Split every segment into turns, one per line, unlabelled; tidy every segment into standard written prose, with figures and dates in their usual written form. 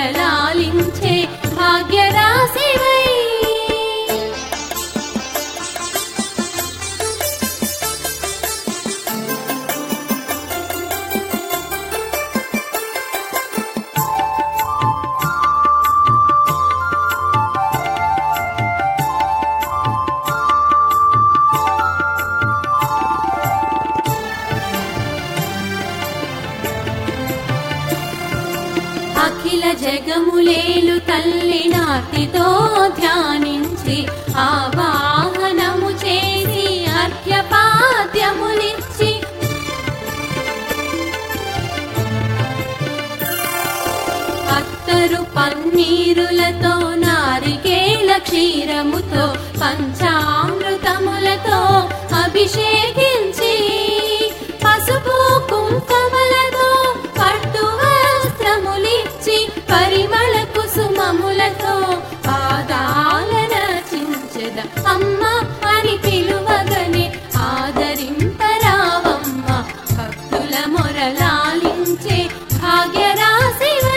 మొరలాలించే భాగ్యరాశివై అఖిల జగములేలు తల్లి నాతితో ధ్యానించి ఆవాహనము చేసి అర్ఘ్యపాద్యములిచ్చి అత్తరు పన్నీరులతో నారికేళ క్షీరముతో పంచామృతములతో అభిషేకించి పసుపు కుంకుమలతో పట్టు వస్త్రములిచ్చి పరిమళ కుసుమములతో పాదాలన చించెద అమ్మ అని పిలువగనే ఆదరింపరావమ్మ భక్తుల మొరలాలించే భాగ్యరాశివై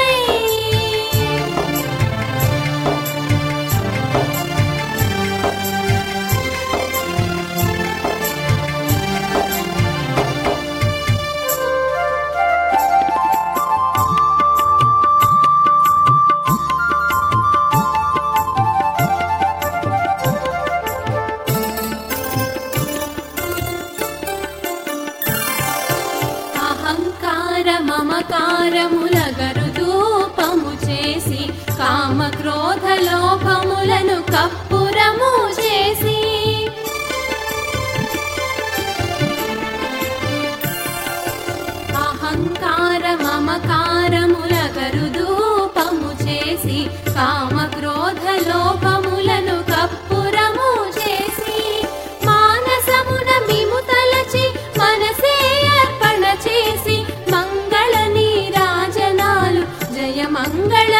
అహంకార మమకారములగరు ధూపము చేసి కామ క్రోధ లోభములను కప్పురము చేసి అహంకార మమకారములగరు ధూపము చేసి కామ క్రోధ లోభములను కప్పురము చేసి మానసమున మిము తలచి మనసే అర్పణ చేసి మంగళ నీరాజనాలు జయ మంగళ